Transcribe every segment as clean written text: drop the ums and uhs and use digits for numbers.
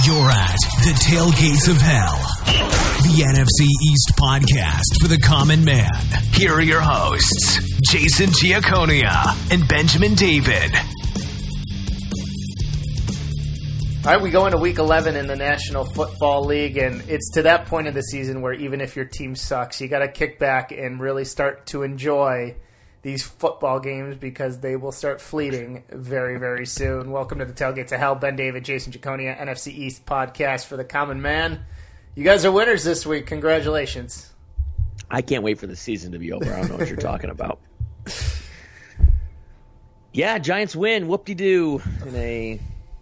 You're at the tailgates of hell. The NFC East podcast for the common man. Here are your hosts, Jason Giaconia and Benjamin David. All right, we go into Week 11 in the National Football League, and it's to that point of the season where even if your team sucks, you got to kick back and really start to enjoy these football games because they will start fleeting very, very soon. Welcome to the Tailgates of Hell. Ben David, Jason Giaconia, NFC East podcast for the common man. You guys are winners this week. Congratulations. I can't wait for the season to be over. I don't know what you're talking about. Yeah, Giants win. Whoop-de-doo. In a,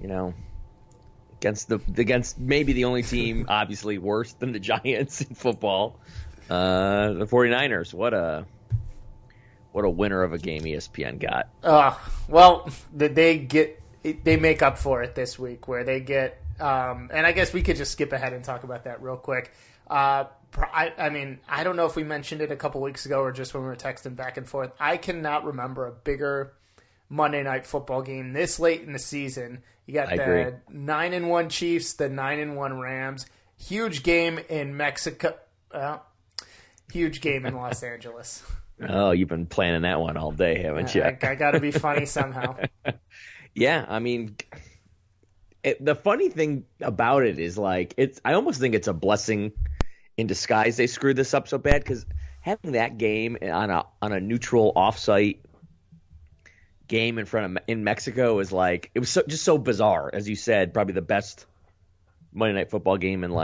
against maybe the only team obviously worse than the Giants in football. The 49ers. What a winner of a game ESPN got. Well, they make up for it this week where they get and I guess we could just skip ahead and talk about that real quick. I don't know if we mentioned it a couple weeks ago or just when we were texting back and forth. I cannot remember a bigger Monday Night Football game this late in the season. You got the 9-1 Chiefs, the 9-1 Rams. Huge game in Mexico. Huge game in Los Angeles. Oh, you've been planning that one all day, haven't you? I got to be funny somehow. Yeah, I mean, the funny thing about it is I almost think it's a blessing in disguise they screwed this up so bad because having that game on a neutral offsite game in Mexico is it was just so bizarre. As you said, probably the best Monday Night Football game in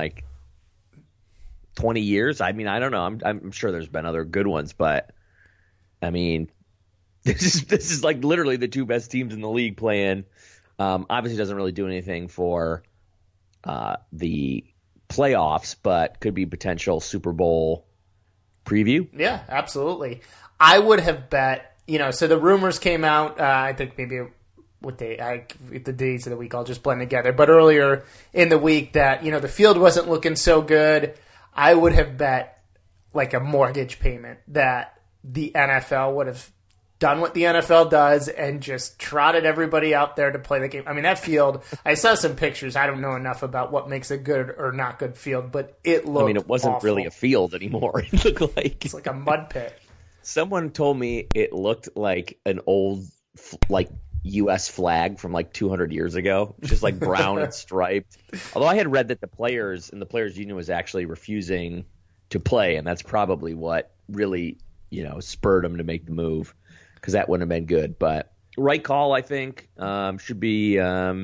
20 years. I mean, I don't know. I'm sure there's been other good ones, but I mean, this is literally the two best teams in the league playing. Obviously, doesn't really do anything for the playoffs, but could be potential Super Bowl preview. Yeah, absolutely. I would have bet. So the rumors came out. I think maybe the days of the week I'll just blend together. But earlier in the week that the field wasn't looking so good. I would have bet a mortgage payment that the NFL would have done what the NFL does and just trotted everybody out there to play the game. I mean, that field, I saw some pictures. I don't know enough about what makes a good or not good field, but it looked it wasn't awful. Really a field anymore. It looked it's like a mud pit. Someone told me it looked like an old U.S. flag from 200 years ago, just brown and striped. Although I had read that the players and the Players Union was actually refusing to play, and that's probably what really spurred them to make the move because that wouldn't have been good. But right call, I think, should be a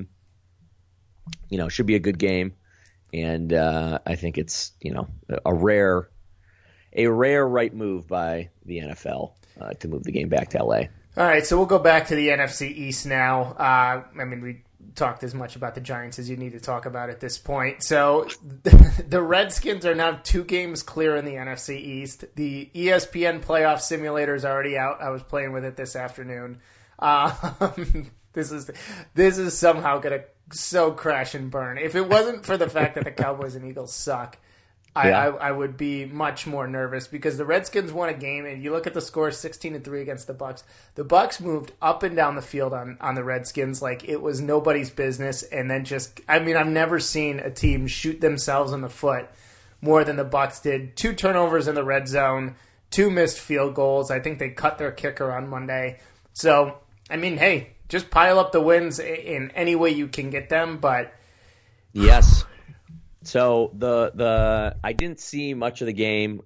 good game, and I think it's a rare right move by the NFL to move the game back to LA. All right, so we'll go back to the NFC East now. We talked as much about the Giants as you need to talk about at this point. So the Redskins are now 2 games clear in the NFC East. The ESPN playoff simulator is already out. I was playing with it this afternoon. This is somehow going to so crash and burn. If it wasn't for the fact that the Cowboys and Eagles suck, I would be much more nervous because the Redskins won a game, and you look at the score, 16-3 against the Bucs. The Bucs moved up and down the field on the Redskins like it was nobody's business, and then I've never seen a team shoot themselves in the foot more than the Bucs did. 2 turnovers in the red zone, 2 missed field goals. I think they cut their kicker on Monday. So, hey, just pile up the wins in any way you can get them, but yes. So I didn't see much of the game.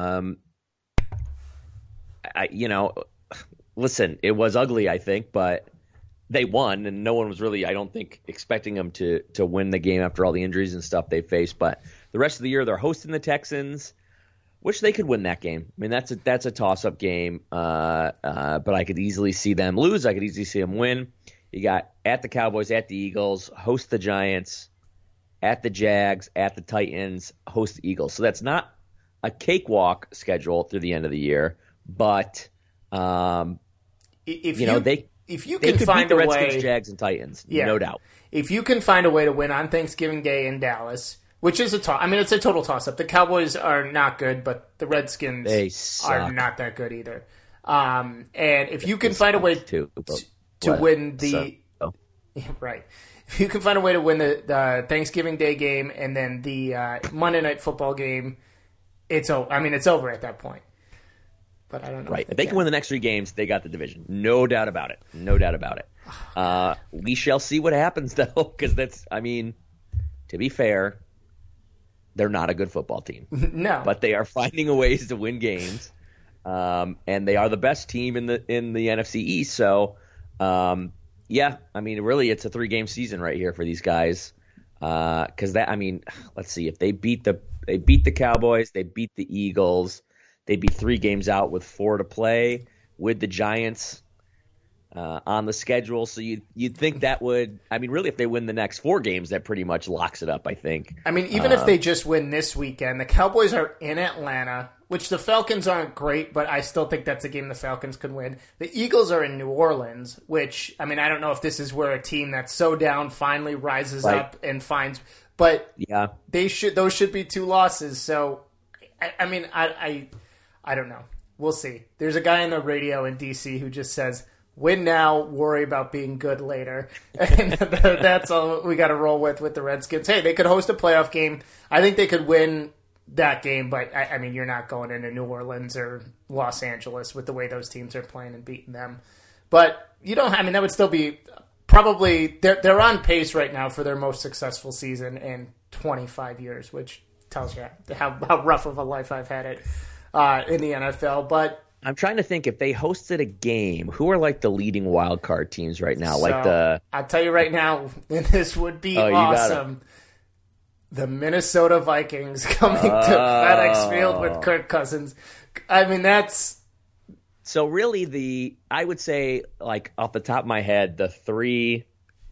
Listen, it was ugly, I think, but they won, and no one was really, I don't think, expecting them to win the game after all the injuries and stuff they faced. But the rest of the year, they're hosting the Texans. Wish they could win that game. That's a toss-up game, but I could easily see them lose. I could easily see them win. You got at the Cowboys, at the Eagles, host the Giants, at the Jags, at the Titans, host the Eagles. So that's not a cakewalk schedule through the end of the year, but if you can could find beat the a Redskins, way, Jags, and Titans, no doubt. If you can find a way to win on Thanksgiving Day in Dallas, which is it's a total toss-up. The Cowboys are not good, but the Redskins are not that good either. And if you can find a way to win the right. if you can find a way to win the Thanksgiving Day game and then the Monday Night Football game, it's over. I mean, it's over at that point. But I don't know. Right. If they can win the next 3 games, they got the division. No doubt about it. No doubt about it. We shall see what happens, though, because to be fair, they're not a good football team. No. But they are finding a ways to win games, and they are the best team in the NFC East. So, really, it's a 3-game season right here for these guys. Because let's see, if they beat the Cowboys, they beat the Eagles. They'd be 3 games out with 4 to play with the Giants on the schedule. So you'd think that would – really, if they win the next 4 games, that pretty much locks it up, I think. Even if they just win this weekend, the Cowboys are in Atlanta, which the Falcons aren't great, but I still think that's a game the Falcons could win. The Eagles are in New Orleans, which, I don't know if this is where a team that's so down finally rises up and finds – but yeah, those should be 2 losses. So, I don't know. We'll see. There's a guy on the radio in D.C. who just says, win now, worry about being good later. And that's all we got to roll with the Redskins. Hey, they could host a playoff game. I think they could win that game, but, you're not going into New Orleans or Los Angeles with the way those teams are playing and beating them. But you don't. That would still be probably they're on pace right now for their most successful season in 25 years, which tells you how rough of a life I've had it. In the NFL, but I'm trying to think if they hosted a game, who are like the leading wild card teams right now? I'll tell you right now, and this would be awesome. The Minnesota Vikings coming to FedEx Field with Kirk Cousins. That's so really I would say, like, off the top of my head, the 3.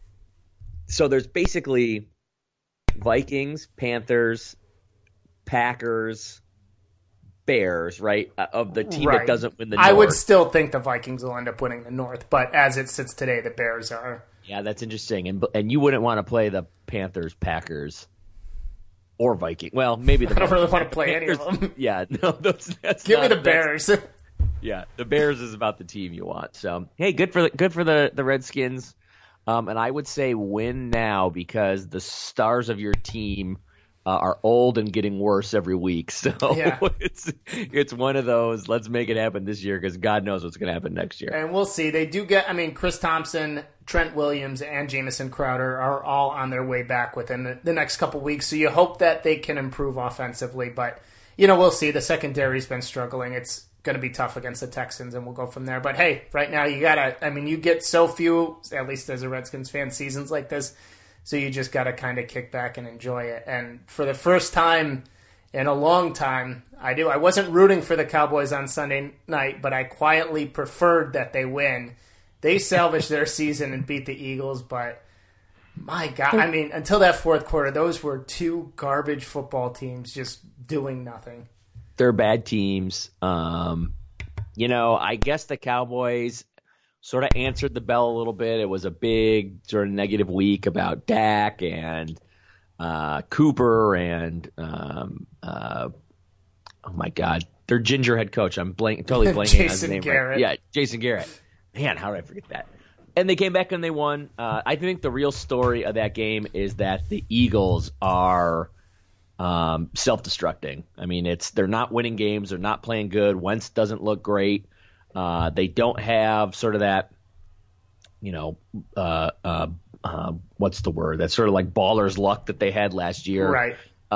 So there's basically Vikings, Panthers, Packers, Bears, right? Of the team that doesn't win the North. I would still think the Vikings will end up winning the North, but as it sits today, the Bears are. Yeah, that's interesting. And you wouldn't want to play the Panthers, Packers, or Vikings. Well, maybe the I don't really want to play Panthers, any of them. Yeah, no, give me the Bears. Yeah, the Bears is about the team you want. So, hey, good for the Redskins. And I would say win now because the stars of your team are old and getting worse every week. So yeah. It's one of those, let's make it happen this year because God knows what's going to happen next year. And we'll see. They do get, Chris Thompson, Trent Williams, and Jamison Crowder are all on their way back within the next couple weeks. So you hope that they can improve offensively. But, we'll see. The secondary's been struggling. It's going to be tough against the Texans, and we'll go from there. But, hey, right now you got to, you get so few, at least as a Redskins fan, seasons like this. So you just got to kind of kick back and enjoy it. And for the first time in a long time, I wasn't rooting for the Cowboys on Sunday night, but I quietly preferred that they win. They salvaged their season and beat the Eagles, but my God, until that fourth quarter, those were 2 garbage football teams just doing nothing. They're bad teams. I guess the Cowboys sort of answered the bell a little bit. It was a big sort of negative week about Dak and Cooper and oh my God, their ginger head coach. I'm totally blanking on his name. Garrett. Right. Yeah, Jason Garrett. Man, how did I forget that? And they came back and they won. I think the real story of that game is that the Eagles are self-destructing. They're not winning games. They're not playing good. Wentz doesn't look great. They don't have sort of that, what's the word? That's sort of like baller's luck that they had last year. Right.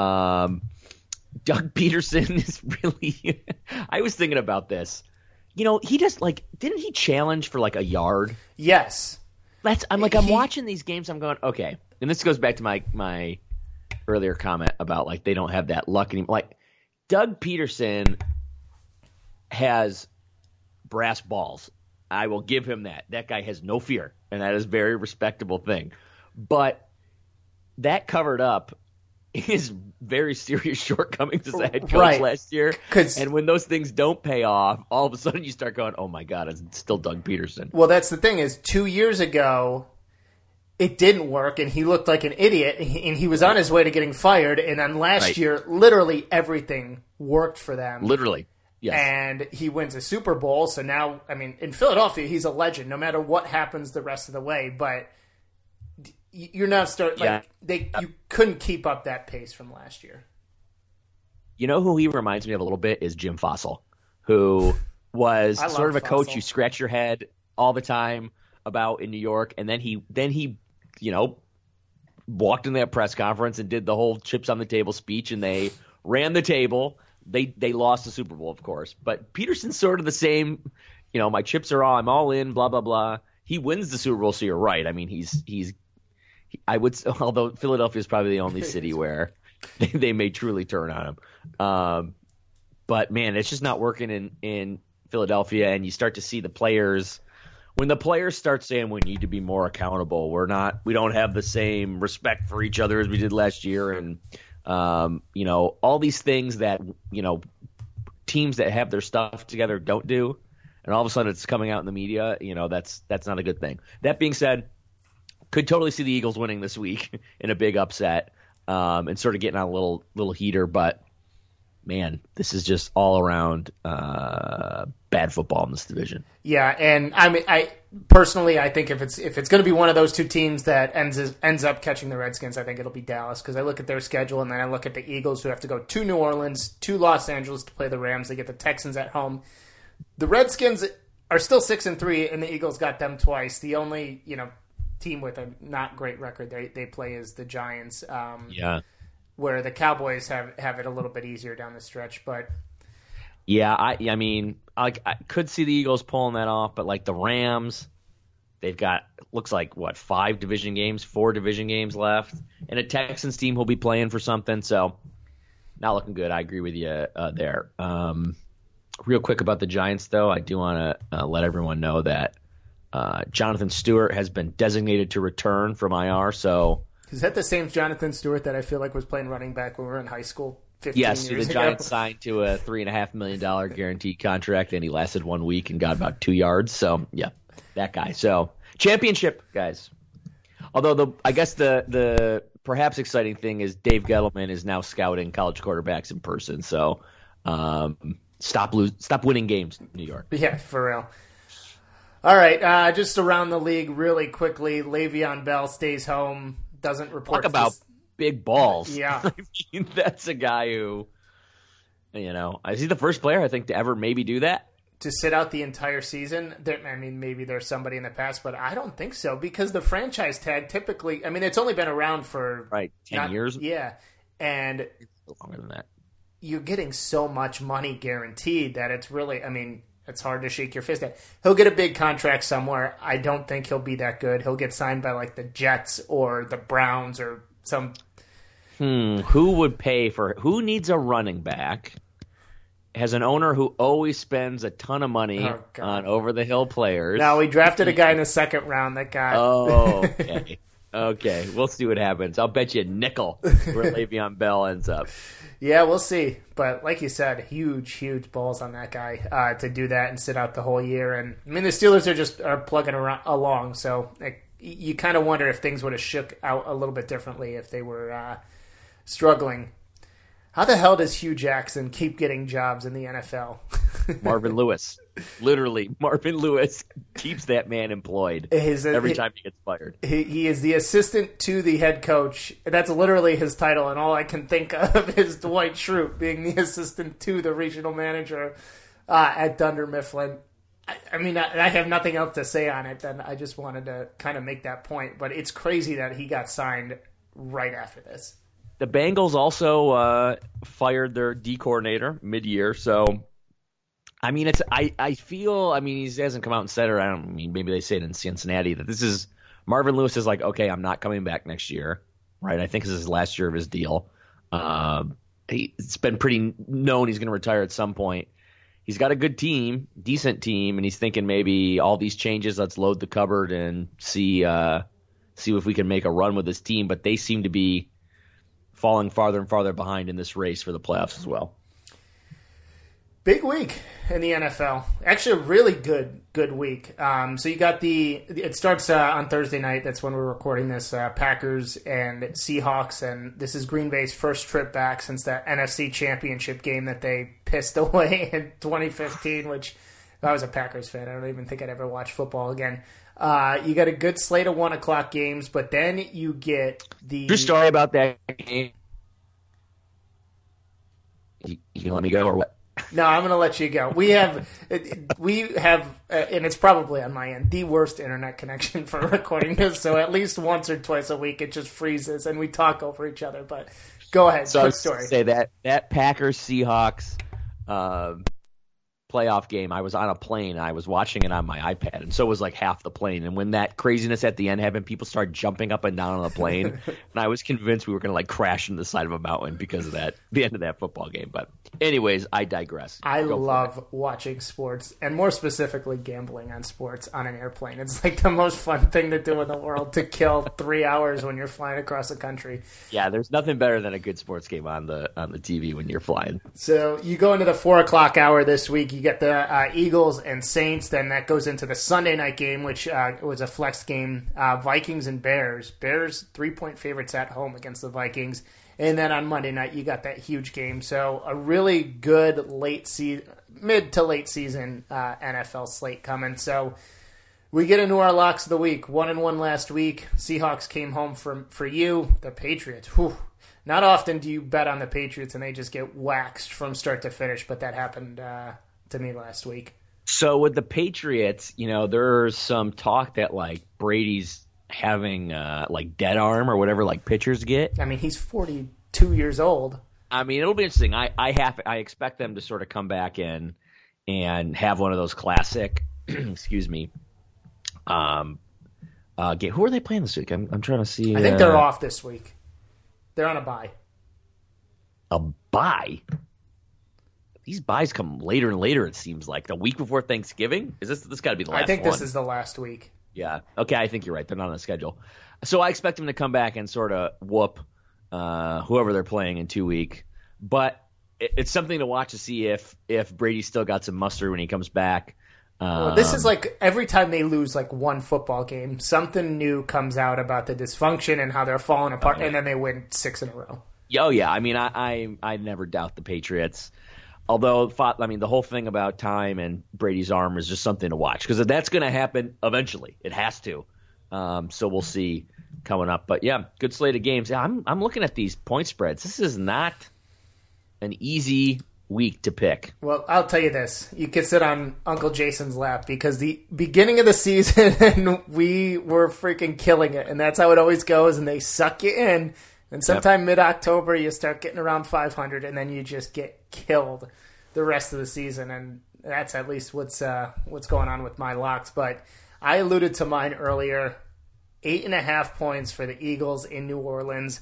Doug Peterson is really – I was thinking about this. He just didn't he challenge for like a yard? Yes. I'm watching these games. I'm going, okay. And this goes back to my earlier comment about they don't have that luck anymore. Doug Peterson has brass balls. I will give him that. That guy has no fear, and that is a very respectable thing. But that covered up his very serious shortcomings as a head coach last year. And when those things don't pay off, all of a sudden you start going, oh my God, it's still Doug Peterson. Well, that's the thing is 2 years ago, it didn't work, and he looked like an idiot, and he was on his way to getting fired. And then last year, literally everything worked for them. Literally. Yes. And he wins a Super Bowl. So now, in Philadelphia, he's a legend no matter what happens the rest of the way. But you're not you couldn't keep up that pace from last year. You know who he reminds me of a little bit is Jim Fossil, who was sort of a coach you scratch your head all the time about in New York, and then he walked in that press conference and did the whole chips on the table speech, and they ran the table. They lost the Super Bowl, of course, but Peterson's sort of the same. My chips are I'm all in, blah blah blah. He wins the Super Bowl, so you're right. I mean, although Philadelphia is probably the only city where they may truly turn on him. But man, it's just not working in Philadelphia, and you start to see the players. When the players start saying we need to be more accountable, we don't have the same respect for each other as we did last year, and all these things that teams that have their stuff together don't do, and all of a sudden it's coming out in the media. That's not a good thing. That being said, could totally see the Eagles winning this week in a big upset, and sort of getting on a little heater, but. Man, this is just all around bad football in this division. Yeah, and I personally think if it's going to be one of those two teams that ends up catching the Redskins, I think it'll be Dallas, because I look at their schedule and then I look at the Eagles, who have to go to New Orleans, to Los Angeles to play the Rams. They get the Texans at home. The Redskins are still 6-3, and the Eagles got them twice. The only team with a not great record they play is the Giants. Where the Cowboys have it a little bit easier down the stretch, but yeah, I mean, I could see the Eagles pulling that off, but like the Rams, they've got looks like 4 division games left, and a Texans team who'll be playing for something, so not looking good. I agree with you there. Real quick about the Giants, though, I do want to let everyone know that Jonathan Stewart has been designated to return from IR, so. Is that the same Jonathan Stewart that I feel like was playing running back when we were in high school 15 years ago? Yes, the Giants signed to a $3.5 million guaranteed contract, and he lasted 1 week and got about 2 yards. So, yeah, that guy. So, championship, guys. Although, I guess the perhaps exciting thing is Dave Gettleman is now scouting college quarterbacks in person. So, stop winning games, New York. Yeah, for real. All right, just around the league really quickly, Le'Veon Bell stays home. Doesn't report. Talk about big balls. Yeah. I mean, that's a guy who, is he the first player, I think, to ever maybe do that? To sit out the entire season? Maybe there's somebody in the past, but I don't think so, because the franchise tag typically, it's only been around for 10 years? Yeah. And it's longer than that. You're getting so much money guaranteed that it's really, it's hard to shake your fist at. He'll get a big contract somewhere. I don't think he'll be that good. He'll get signed by the Jets or the Browns or some. Who would pay for? Who needs a running back? Has an owner who always spends a ton of money on over the hill players. No, we drafted a guy in the second round that got. Oh, okay. Okay, we'll see what happens. I'll bet you a nickel where Le'Veon Bell ends up. Yeah, we'll see. But like you said, huge balls on that guy to do that and sit out the whole year. And the Steelers are plugging along. So you kind of wonder if things would have shook out a little bit differently if they were struggling. How the hell does Hugh Jackson keep getting jobs in the NFL? Marvin Lewis. Literally, Marvin Lewis keeps that man employed every time he gets fired. He is the assistant to the head coach. That's literally his title, and all I can think of is Dwight Schrute being the assistant to the regional manager at Dunder Mifflin. I have nothing else to say on it. Then I just wanted to kind of make that point. But it's crazy that he got signed right after this. The Bengals also fired their D coordinator mid-year, so I feel he hasn't come out and said it. Maybe they say it in Cincinnati that this is Marvin Lewis is like, okay, I'm not coming back next year, right? I think this is his last year of his deal. It's been pretty known he's going to retire at some point. He's got a good team, decent team, and he's thinking maybe all these changes, let's load the cupboard and see if we can make a run with this team. But they seem to be falling farther and farther behind in this race for the playoffs as well. Big week in the NFL. Actually, a really good week. So you got it starts on Thursday night. That's when we're recording this. Packers and Seahawks, and this is Green Bay's first trip back since that NFC Championship game that they pissed away in 2015, which if I was a Packers fan, I don't even think I'd ever watch football again. You got a good slate of 1 o'clock games, but then you get the... True story about that game. You let me go or what? No, I'm going to let you go. We have, and it's probably on my end, the worst internet connection for recording this. So at least once or twice a week, it just freezes and we talk over each other. But go ahead. So quick story. Say that Packers Seahawks playoff game. I was on a plane. And I was watching it on my iPad, and so was like half the plane. And when that craziness at the end happened, people started jumping up and down on the plane, and I was convinced we were going to like crash into the side of a mountain because of that. The end of that football game. But anyways, I digress. I love watching sports, and more specifically gambling on sports on an airplane. It's like the most fun thing to do in the world, to kill 3 hours when you're flying across the country. Yeah, there's nothing better than a good sports game on the TV when you're flying. So you go into the 4 o'clock hour this week. You get the Eagles and Saints. Then that goes into the Sunday night game, which was a flex game. Vikings and Bears. Bears 3-point favorites at home against the Vikings. And then on Monday night, you got that huge game. So a really good mid to late season NFL slate coming. So we get into our locks of the week. 1-1 last week. Seahawks came home for you. The Patriots. Whew. Not often do you bet on the Patriots and they just get waxed from start to finish, but that happened to me last week. So with the Patriots, there's some talk that like Brady's having like dead arm or whatever like pitchers get. I mean, he's 42 years old. I mean, it'll be interesting. I expect them to sort of come back in and have one of those classic excuse me game. Who are they playing this week? I'm trying to see. I think they're off this week. They're on a bye. A bye? These buys come later and later, it seems like. The week before Thanksgiving? This got to be the last one. I think this is the last week. Yeah. Okay, I think you're right. They're not on the schedule. So I expect them to come back and sort of whoop whoever they're playing in 2 weeks. But it's something to watch to see if Brady's still got some muster when he comes back. Well, this is like every time they lose like one football game, something new comes out about the dysfunction and how they're falling apart, and then they win 6 in a row. Oh, yeah. I mean, I never doubt the Patriots. Although, I mean, the whole thing about time and Brady's arm is just something to watch because that's going to happen eventually. It has to. So we'll see coming up. But, yeah, good slate of games. Yeah, I'm looking at these point spreads. This is not an easy week to pick. Well, I'll tell you this. You could sit on Uncle Jason's lap because the beginning of the season, we were freaking killing it. And that's how it always goes. And they suck you in. And sometime mid-October, you start getting around 500, and then you just get killed the rest of the season. And that's at least what's going on with my locks. But I alluded to mine earlier. 8.5 points for the Eagles in New Orleans.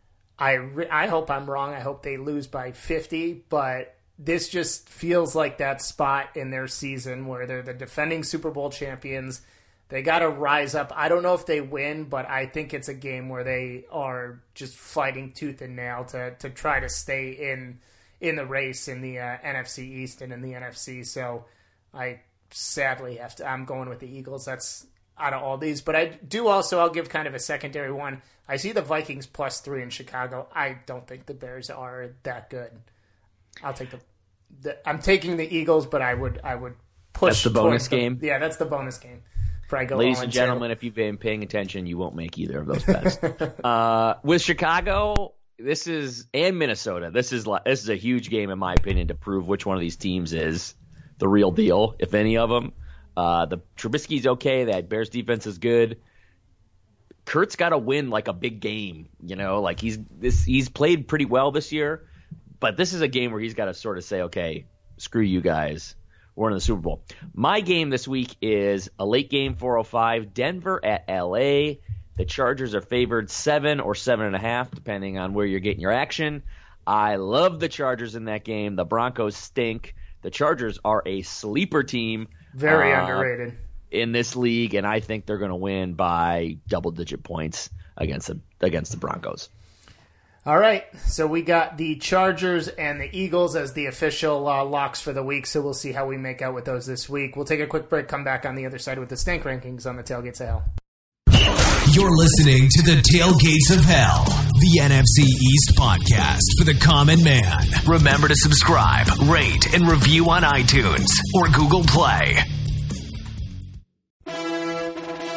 I hope I'm wrong. I hope they lose by 50. But this just feels like that spot in their season where they're the defending Super Bowl champions. They got to rise up. I don't know if they win, but I think it's a game where they are just fighting tooth and nail to try to stay in the race in the NFC East and in the NFC. So I sadly I'm going with the Eagles. That's out of all these. But I do also, I'll give kind of a secondary one. I see the Vikings +3 in Chicago. I don't think the Bears are that good. I'll take I'm taking the Eagles, but I would push. That's the bonus game? Yeah, that's the bonus game. Ladies and gentlemen, if you've been paying attention, you won't make either of those bets. With Chicago, and Minnesota, this is a huge game in my opinion to prove which one of these teams is the real deal, if any of them. The Trubisky's okay. That Bears defense is good. Kurt's got to win like a big game, like he's played pretty well this year, but this is a game where he's got to sort of say, okay, screw you guys. We're in the Super Bowl. My game this week is a late game, 4:05, Denver at L.A. The Chargers are favored 7 or 7.5, depending on where you're getting your action. I love the Chargers in that game. The Broncos stink. The Chargers are a sleeper team. Very underrated. In this league, and I think they're going to win by double-digit points against the Broncos. All right, so we got the Chargers and the Eagles as the official locks for the week, so we'll see how we make out with those this week. We'll take a quick break, come back on the other side with the Stink Rankings on the Tailgates of Hell. You're listening to the Tailgates of Hell, the NFC East podcast for the common man. Remember to subscribe, rate, and review on iTunes or Google Play.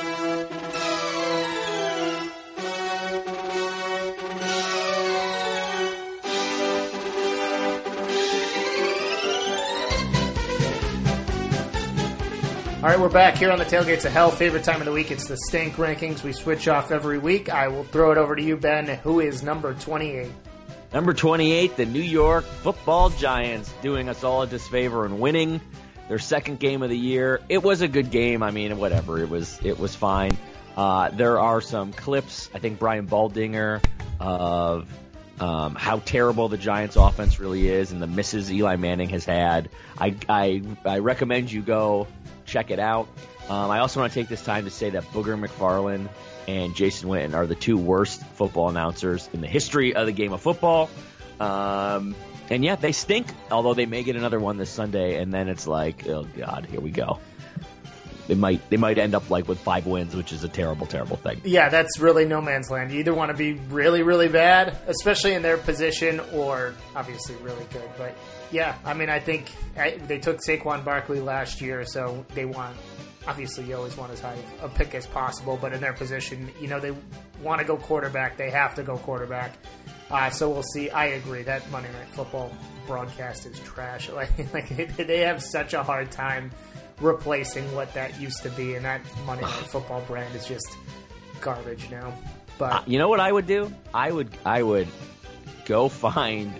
All right, we're back here on the Tailgates of Hell. Favorite time of the week, it's the Stank Rankings. We switch off every week. I will throw it over to you, Ben. Who is number 28? Number 28, the New York Football Giants, doing us all a disfavor and winning their second game of the year. It was a good game. I mean, whatever. It was fine. There are some clips, I think Brian Baldinger, of how terrible the Giants' offense really is and the misses Eli Manning has had. I recommend you go check it out. I also want to take this time to say that Booger McFarland and Jason Witten are the two worst football announcers in the history of the game of football. And yeah, they stink, although they may get another one this Sunday, and then it's like, oh God, here we go. They might end up like with 5 wins, which is a terrible, terrible thing. Yeah, that's really no man's land. You either want to be really, really bad, especially in their position, or obviously really good. But yeah, I mean, I think they took Saquon Barkley last year, so they want. Obviously, you always want as high a pick as possible, but in their position, they want to go quarterback. They have to go quarterback. So we'll see. I agree that Monday Night Football broadcast is trash. Like they have such a hard time replacing what that used to be, and that Monday Night Football brand is just garbage now. But you know what I would do? I would go find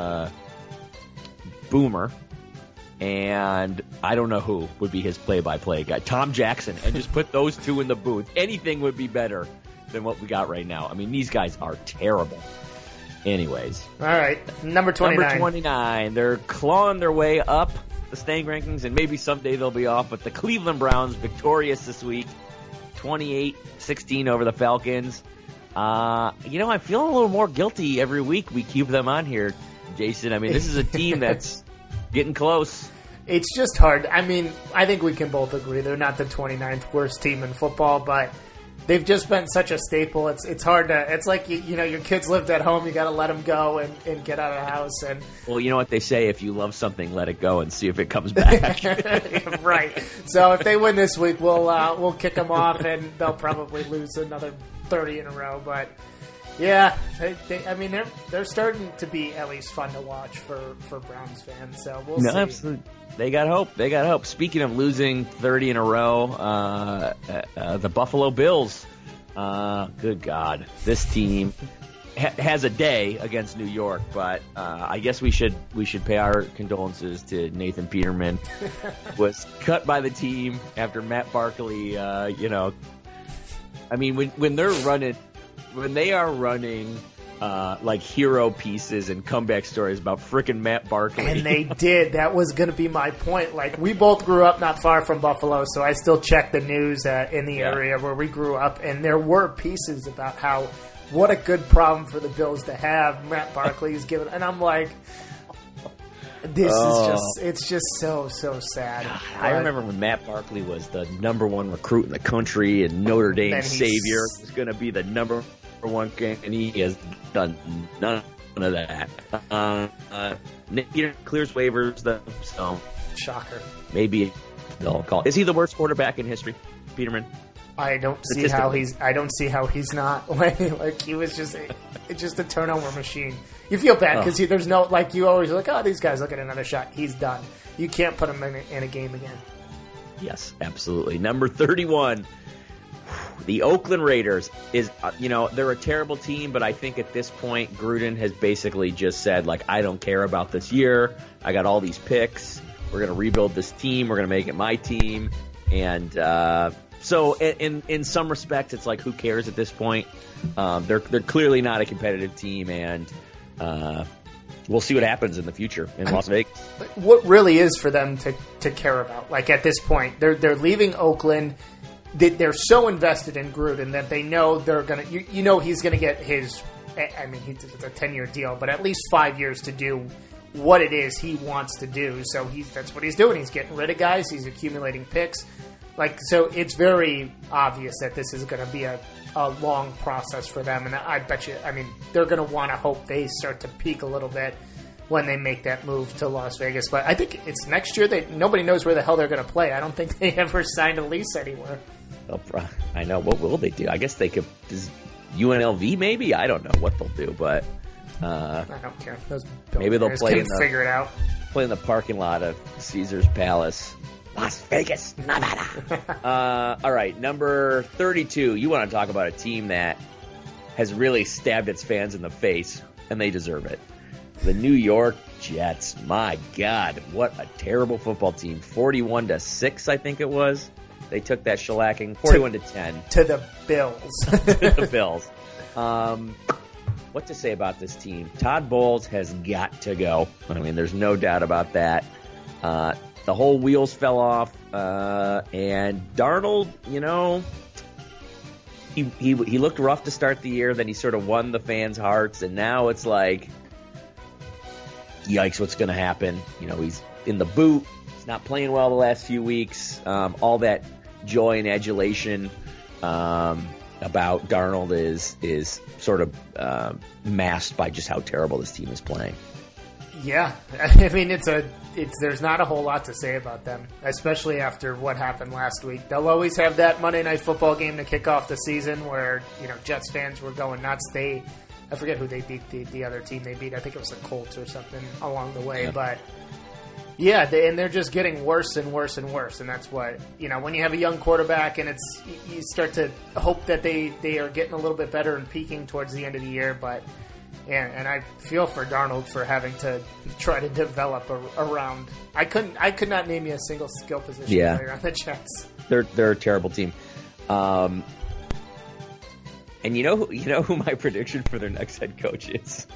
Boomer, and I don't know who would be his play-by-play guy, Tom Jackson, and just put those two in the booth. Anything would be better than what we got right now. I mean, these guys are terrible. Anyways. All right, number 29. Number 29. They're clawing their way up the Stank Rankings, and maybe someday they'll be off, but the Cleveland Browns victorious this week, 28-16 over the Falcons. I'm feeling a little more guilty every week we keep them on here, Jason. I mean, this is a team that's getting close. It's just hard. I mean, I think we can both agree they're not the 29th worst team in football, but they've just been such a staple. It's hard to. It's like your kids lived at home. You got to let them go and get out of the house. And well, you know what they say: if you love something, let it go and see if it comes back. Right. So if they win this week, we'll kick them off, and they'll probably lose another 30 in a row. But yeah, they're starting to be at least fun to watch for Browns fans. So we'll see. Absolutely. They got hope. Speaking of losing 30 in a row, the Buffalo Bills. Good God, this team has a day against New York, but I guess we should pay our condolences to Nathan Peterman. Was cut by the team after Matt Barkley. I mean, when they are running. Like hero pieces and comeback stories about frickin' Matt Barkley. And they did. That was going to be my point. Like, we both grew up not far from Buffalo, so I still check the news in the area where we grew up, and there were pieces about what a good problem for the Bills to have. Matt Barkley is given, and I'm like, it's just so sad. God, I remember when Matt Barkley was the number one recruit in the country and Notre Dame savior. Was going to be the number one game, and he has done none of that. Nick Peter clears waivers, though, so shocker. Maybe they'll call. Is he the worst quarterback in history, Peterman? I don't see how he's not. Like he was just a turnover machine. You feel bad because there's no you always like, oh, these guys look at another shot. He's done. You can't put him in a game again. Yes, absolutely. Number 31. The Oakland Raiders is, they're a terrible team, but I think at this point, Gruden has basically just said, I don't care about this year. I got all these picks. We're going to rebuild this team. We're going to make it my team. And so in some respects, it's like, who cares at this point? They're clearly not a competitive team, and we'll see what happens in the future in Las Vegas. What really is for them to care about? Like, at this point, they're leaving Oakland. They're so invested in Gruden that they know they're going to, he's going to get his, it's a 10-year deal, but at least 5 years to do what it is he wants to do. So that's what he's doing. He's getting rid of guys. He's accumulating picks. So it's very obvious that this is going to be a long process for them. And I bet you, they're going to want to hope they start to peak a little bit when they make that move to Las Vegas. But I think it's next year. Nobody knows where the hell they're going to play. I don't think they ever signed a lease anywhere. I know. What will they do? I guess they could. UNLV maybe? I don't know what they'll do, but I don't care. Those maybe they'll play figure it out. Play in the parking lot of Caesar's Palace. Las Vegas, Nevada. All right, number 32. You want to talk about a team that has really stabbed its fans in the face, and they deserve it. The New York Jets. My God, what a terrible football team. 41-6, I think it was. They took that shellacking. 41-10 to the Bills. The Bills. What to say about this team? Todd Bowles has got to go. I mean, there's no doubt about that. The whole wheels fell off, and Darnold, you know, he looked rough to start the year. Then he sort of won the fans' hearts, and now it's like, yikes, what's going to happen? You know, he's in the boot. He's not playing well the last few weeks. All that joy and adulation about Darnold is sort of masked by just how terrible this team is playing. Yeah, I mean, there's not a whole lot to say about them, especially after what happened last week. They'll always have that Monday Night Football game to kick off the season where, you know, Jets fans were going nuts. I forget who they beat, the other team they beat. I think it was the Colts or something along the way. Yeah. But, yeah, they're just getting worse and worse and worse. And that's what, you know, when you have a young quarterback and you start to hope that they are getting a little bit better and peaking towards the end of the year. But, yeah, and I feel for Darnold for having to try to develop around. I could not name you a single skill position player on the Jets. They're a terrible team. And you know who my prediction for their next head coach is?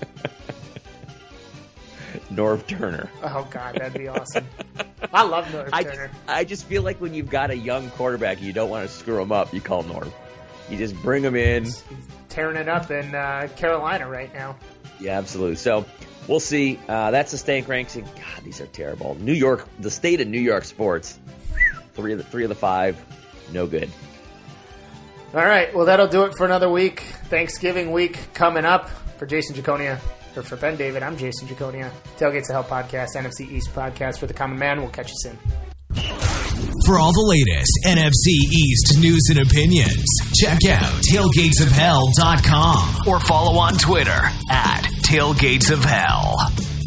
Norv Turner. Oh God, that'd be awesome. I love Norv Turner. I just feel like when you've got a young quarterback and you don't want to screw him up, you call Norv. You just bring him in. He's tearing it up in Carolina right now. Yeah, absolutely. So we'll see. That's the stank ranks. And God, these are terrible. New York, the state of New York sports. Three of the five, no good. All right, well, that'll do it for another week. Thanksgiving week coming up. For Jason Jaconia, or for Ben David, I'm Jason Jaconia. Tailgates of Hell podcast, NFC East podcast for the Common Man. We'll catch you soon. For all the latest NFC East news and opinions, check out tailgatesofhell.com or follow on Twitter @tailgatesofhell.